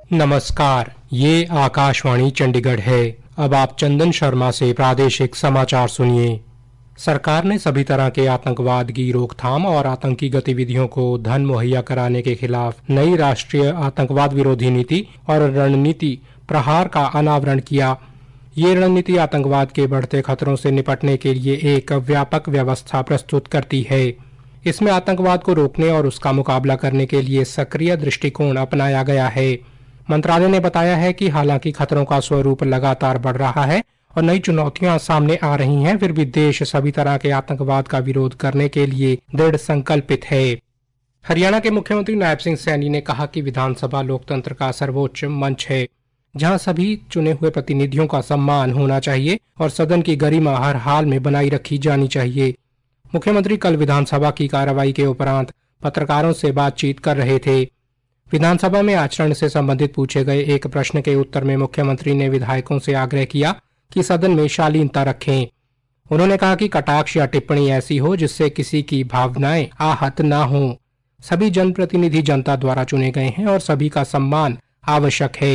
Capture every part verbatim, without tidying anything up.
नमस्कार, ये आकाशवाणी चंडीगढ़ है। अब आप चंदन शर्मा से प्रादेशिक समाचार सुनिए। सरकार ने सभी तरह के आतंकवाद की रोकथाम और आतंकी गतिविधियों को धन मुहैया कराने के खिलाफ नई राष्ट्रीय आतंकवाद विरोधी नीति और रणनीति प्रहार का अनावरण किया। ये रणनीति आतंकवाद के बढ़ते खतरों से निपटने के लिए एक व्यापक व्यवस्था प्रस्तुत करती है। इसमें आतंकवाद को रोकने और उसका मुकाबला करने के लिए सक्रिय दृष्टिकोण अपनाया गया है। मंत्रालय ने बताया है कि हालांकि खतरों का स्वरूप लगातार बढ़ रहा है और नई चुनौतियां सामने आ रही हैं, फिर भी देश सभी तरह के आतंकवाद का विरोध करने के लिए दृढ़ संकल्पित है। हरियाणा के मुख्यमंत्री नायब सिंह सैनी ने कहा कि विधानसभा लोकतंत्र का सर्वोच्च मंच है, जहां सभी चुने हुए प्रतिनिधियों का सम्मान होना चाहिए और सदन की गरिमा हर हाल में बनाई रखी जानी चाहिए। मुख्यमंत्री कल विधानसभा की कार्रवाई के उपरांत पत्रकारों से बातचीत कर रहे थे। विधानसभा में आचरण से संबंधित पूछे गए एक प्रश्न के उत्तर में मुख्यमंत्री ने विधायकों से आग्रह किया कि सदन में शालीनता रखें। उन्होंने कहा कि कटाक्ष या टिप्पणी ऐसी हो जिससे किसी की भावनाएं आहत न हो। सभी जनप्रतिनिधि जनता द्वारा चुने गए हैं और सभी का सम्मान आवश्यक है।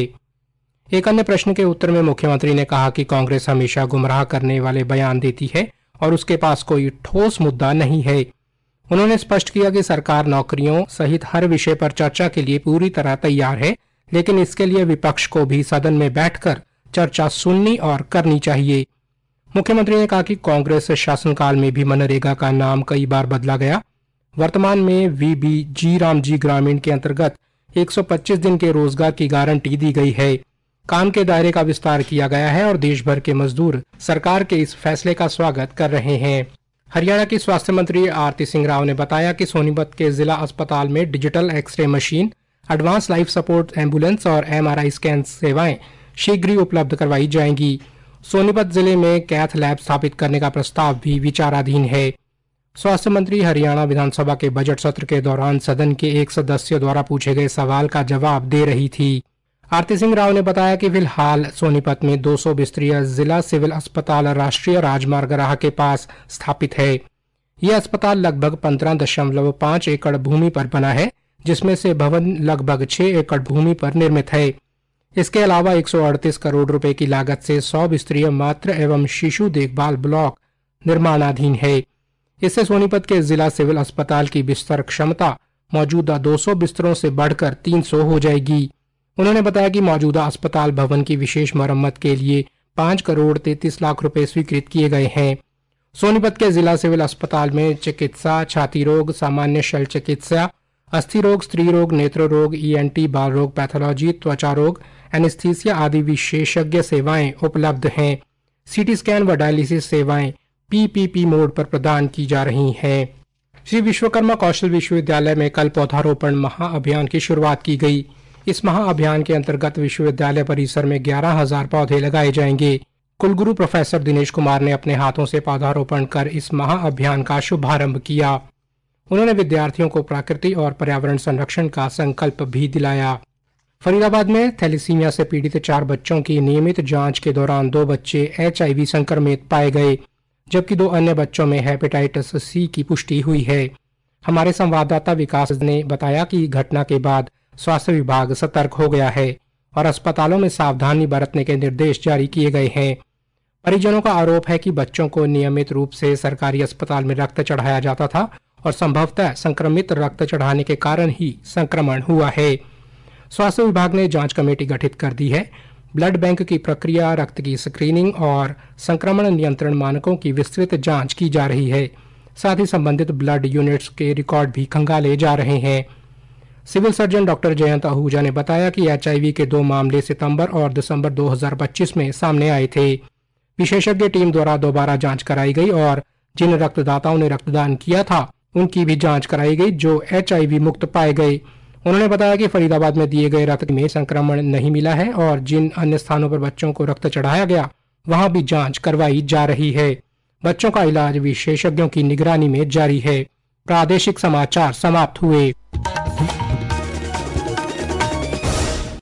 एक अन्य प्रश्न के उत्तर में मुख्यमंत्री ने कहा कि कांग्रेस हमेशा गुमराह करने वाले बयान देती है और उसके पास कोई ठोस मुद्दा नहीं है। उन्होंने स्पष्ट किया कि सरकार नौकरियों सहित हर विषय पर चर्चा के लिए पूरी तरह तैयार है, लेकिन इसके लिए विपक्ष को भी सदन में बैठकर चर्चा सुननी और करनी चाहिए। मुख्यमंत्री ने कहा कि कांग्रेस शासनकाल में भी मनरेगा का नाम कई बार बदला गया। वर्तमान में वीबी जी राम जी ग्रामीण के अंतर्गत एक सौ पच्चीस दिन के रोजगार की गारंटी दी गई है। काम के दायरे का विस्तार किया गया है और देश भर के मजदूर सरकार के इस फैसले का स्वागत कर रहे हैं। हरियाणा की स्वास्थ्य मंत्री आरती सिंह राव ने बताया कि सोनीपत के जिला अस्पताल में digital X-ray machine, advance life support ambulance और एमआरआई स्कैन सेवाएं शीघ्र ही उपलब्ध करवाई जाएंगी। सोनीपत जिले में कैथ लैब स्थापित करने का प्रस्ताव भी विचाराधीन है। स्वास्थ्य मंत्री हरियाणा विधानसभा के बजट सत्र के दौरान सदन के एक सदस्य द्वारा पूछे गए सवाल का जवाब दे रही थी। आरती सिंह राव ने बताया कि फिलहाल सोनीपत में दो सौ बिस्तरीय जिला सिविल अस्पताल राष्ट्रीय राजमार्ग राह के पास स्थापित है। यह अस्पताल लगभग पंद्रह दशमलव पाँच एकड़ भूमि पर बना है, जिसमें से भवन लगभग छह एकड़ भूमि पर निर्मित है। इसके अलावा एक सौ अड़तीस करोड़ रुपए की लागत से सौ बिस्तरीय मातृ एवं शिशु देखभाल ब्लॉक निर्माणाधीन है। इससे सोनीपत के जिला सिविल अस्पताल की बिस्तर क्षमता मौजूदा दो सौ बिस्तरों से बढ़कर तीन सौ हो जाएगी। उन्होंने बताया कि मौजूदा अस्पताल भवन की विशेष मरम्मत के लिए पाँच करोड़ तैतीस लाख रुपए स्वीकृत किए गए हैं। सोनीपत के जिला सिविल अस्पताल में चिकित्सा, छाती रोग, सामान्य शल्य चिकित्सा, अस्थि रोग, स्त्री रोग, नेत्र रोग, ईएनटी, बाल रोग, पैथोलॉजी, त्वचा रोग, एनेस्थीसिया आदि विशेषज्ञ सेवाएं उपलब्ध हैं। सीटी स्कैन व डायलिसिस सेवाएं पीपीपी मोड पर प्रदान की जा रही हैं। श्री विश्वकर्मा कौशल विश्वविद्यालय में कल पौधारोपण महाअभियान की शुरुआत की गई। इस महाअभियान के अंतर्गत विश्वविद्यालय परिसर में ग्यारह हजार पौधे लगाए जाएंगे। कुलगुरु प्रोफेसर दिनेश कुमार ने अपने हाथों से पौधारोपण कर इस महाअभियान का शुभारंभ किया। उन्होंने विद्यार्थियों को प्रकृति और पर्यावरण संरक्षण का संकल्प भी दिलाया। फरीदाबाद में थैलेसीमिया से पीड़ित चार बच्चों की नियमित जांच के दौरान दो बच्चे एचआईवी संक्रमित पाए गए, जबकि दो अन्य बच्चों में हेपेटाइटिस सी की पुष्टि हुई है। हमारे संवाददाता विकास ने बताया कि घटना के बाद स्वास्थ्य विभाग सतर्क हो गया है और अस्पतालों में सावधानी बरतने के निर्देश जारी किए गए हैं। परिजनों का आरोप है कि बच्चों को नियमित रूप से सरकारी अस्पताल में रक्त चढ़ाया जाता था और संभवतः संक्रमित रक्त चढ़ाने के कारण ही संक्रमण हुआ है। स्वास्थ्य विभाग ने जांच कमेटी गठित कर दी है। ब्लड बैंक की प्रक्रिया, रक्त की स्क्रीनिंग और संक्रमण नियंत्रण मानकों की विस्तृत जांच की जा रही है। साथ ही संबंधित ब्लड यूनिट्स के रिकॉर्ड भी खंगाले जा रहे हैं। Civil surgeon doctor Jayant Ahuja ने बताया कि एचआईवी के दो मामले सितंबर और दिसंबर दो हज़ार पच्चीस में सामने आए थे। विशेषज्ञ टीम द्वारा दोबारा जांच कराई गई और जिन रक्तदाताओं ने रक्तदान किया था उनकी भी जांच कराई गई जो एचआईवी मुक्त पाए गए। उन्होंने बताया कि फरीदाबाद में दिए गए रक्त में संक्रमण नहीं मिला है और जिन अन्य स्थानों पर बच्चों को रक्त चढ़ाया गया वहां भी जांच करवाई जा रही है। बच्चों का इलाज विशेषज्ञों की निगरानी में जारी है। प्रादेशिक समाचार समाप्त हुए।